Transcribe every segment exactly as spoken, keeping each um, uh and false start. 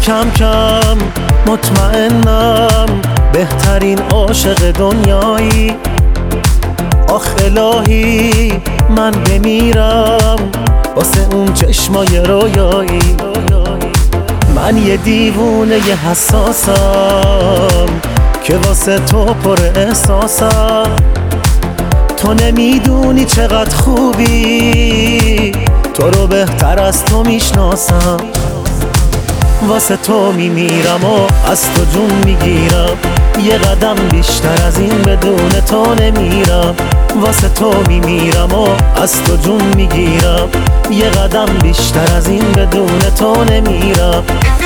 کم کم مطمئنم بهترین عاشق دنیایی. آخ الهی من بمیرم واسه اون چشمای رویایی. من یه دیوونه یه حساسم که واسه تو پر احساسم. تو نمیدونی چقدر خوبی، تو رو بهتر از تو میشناسم. واسه تو میمیرم و از تو جون میگیرم، یه قدم بیشتر از این بدون تو نمیرم. واسه تو میمیرم و از تو جون میگیرم، یه قدم بیشتر از این بدون تو نمیرم.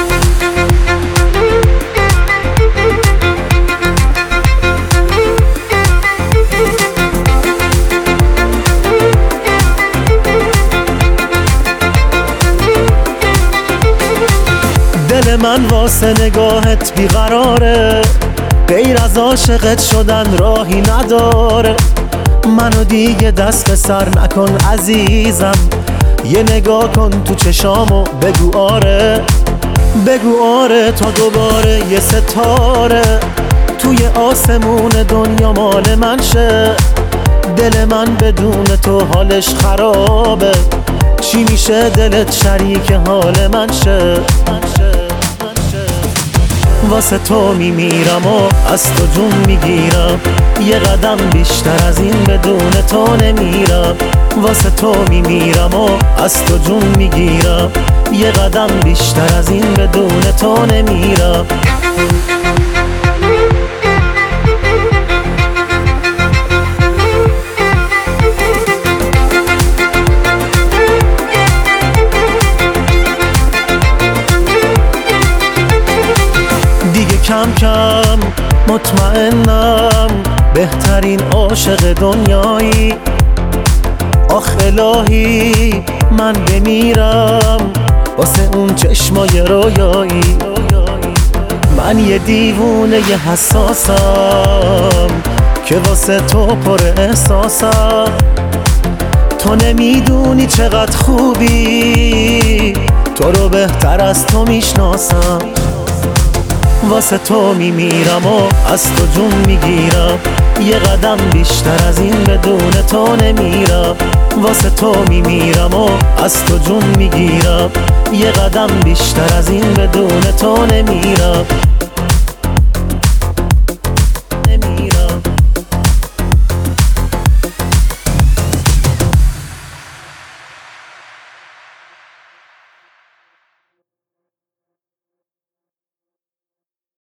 دل من واسه نگاهت بیقراره، غیر از عاشقت شدن راهی نداره. منو دیگه دست به سر نکن عزیزم، یه نگاه کن تو چشامو بگو آره. بگو آره تا دوباره یه ستاره توی آسمون دنیا مال من شه. دل من بدون تو حالش خرابه، چی میشه دلت شریک حال من شه. واسه تو میمیرم و از تو جون میگیرم، یه قدم بیشتر از این بدون تو نمیرم. واسه تو میمیرم و از تو جون میگیرم، یه قدم بیشتر از این بدون تو نمیرم. کم کم مطمئنم بهترین عاشق دنیایی. آخ الهی من بمیرم واسه اون چشمای رویایی. من یه دیوونه یه حساسم که واسه تو پر احساسم. تو نمیدونی چقدر خوبی، تو رو بهتر از تو میشناسم. واسه تو میمیرم و از تو جون میگیرم، یه قدم بیشتر از این بدون تو نمیرم. واسه تو میمیرم و از تو جون میگیرم، یه قدم بیشتر از این بدون تو نمیرم.